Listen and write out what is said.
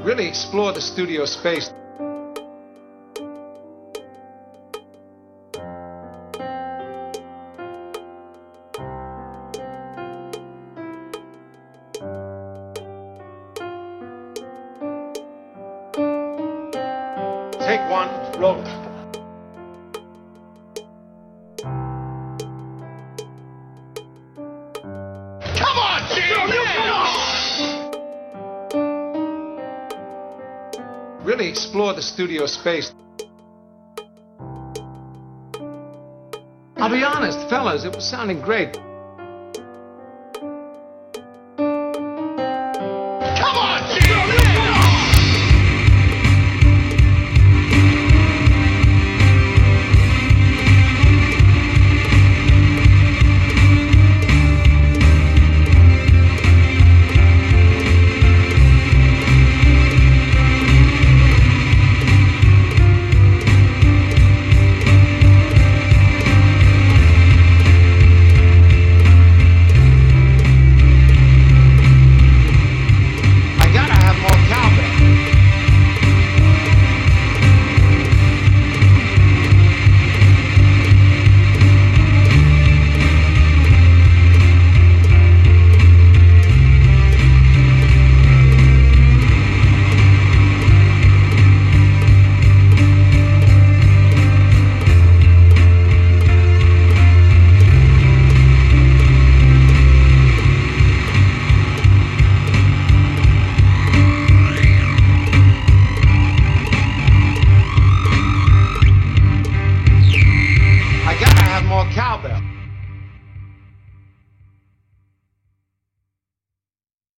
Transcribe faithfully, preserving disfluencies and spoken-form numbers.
Really explore the studio space. Take one, roll. Come on, Gene! No, come on! Really explore the studio space. I'll be honest, fellas, it was sounding great.